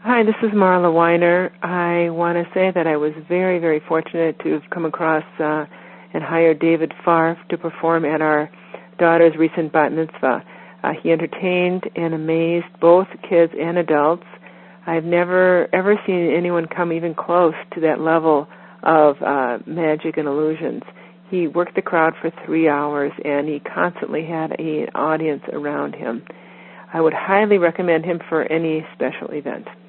Hi, this is Marla Weiner. I want to say that I was very, very fortunate to have come across and hired David Farr to perform at our daughter's recent bat mitzvah. He entertained and amazed both kids and adults. I've never, ever seen anyone come even close to that level of magic and illusions. He worked the crowd for 3 hours, and he constantly had an audience around him. I would highly recommend him for any special event.